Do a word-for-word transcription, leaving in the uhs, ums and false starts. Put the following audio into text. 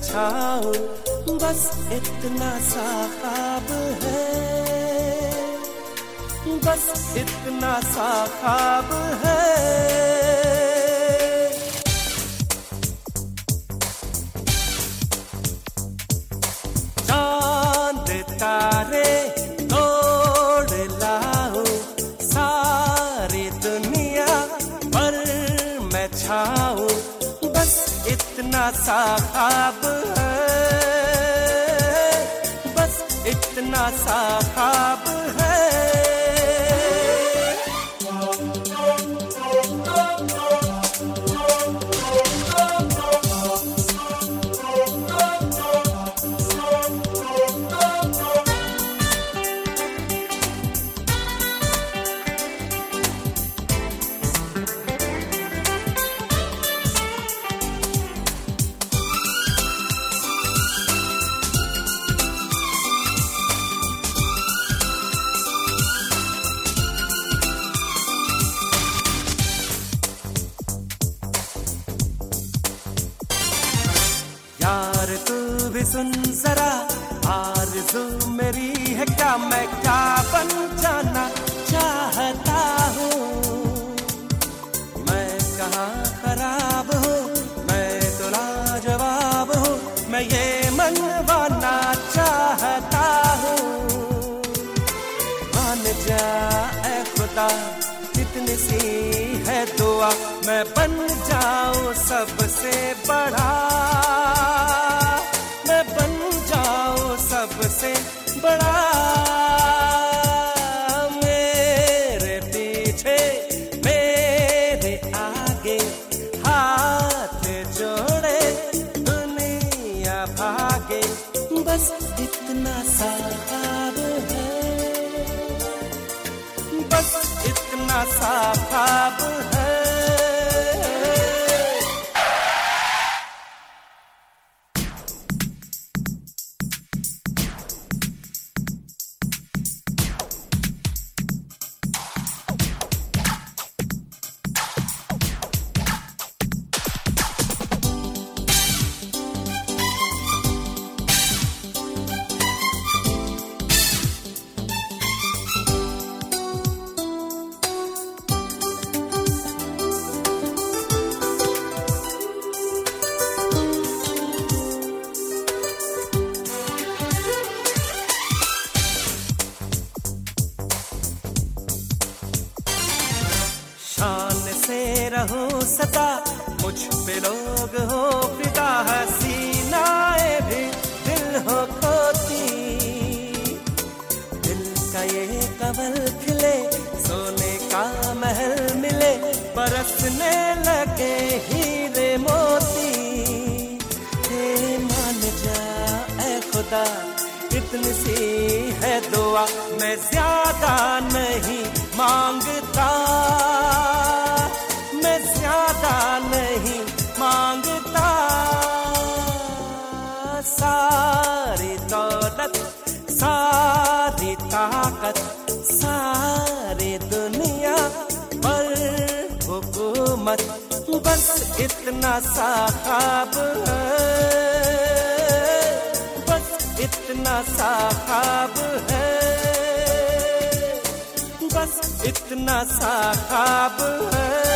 छाऊं, बस इतना सा ख्वाब है, बस इतना सा ख्वाब है। चांद तारे तोड़ लाऊं, सारी दुनिया पर मैं छाऊं, बस इतना सा ख्वाब है, बस इतना सा ख्वाब है। यार तू भी सुन जरा, आरज़ू मेरी है क्या, मैं क्या बन जाना चाहता हूँ। मैं कहाँ खराब हूँ, मैं तो लाजवाब हूँ, मैं ये मनवाना चाहता हूँ। मान जा ऐ खुदा, कितनी सी है दुआ, मैं बन जाऊं सबसे बड़ा, मैं बन जाऊं सबसे बड़ा। मेरे पीछे मेरे आगे हाथ जोड़े दुनिया भागे, बस इतना सा ख्वाब है, बस इतना सा ख्वाब है। शान से रहूं सदा, मुझ पे लोग हो फिदा, हसीनाए भी दिल हो खोती। दिल का ये कमल खिले, सोने का महल मिले, बरसने लगे हीरे मोती। हे मान जा ऐ खुदा, इतनी सी है दुआ, मैं ज्यादा नहीं मांगता, मैं ज्यादा नहीं मांगता। सारी दौलत, सारी ताकत, सारी दुनिया पर हुकूमत, बस इतना सा ख्वाब है, बस इतना सा ख्वाब है, बस इतना सा ख्वाब है।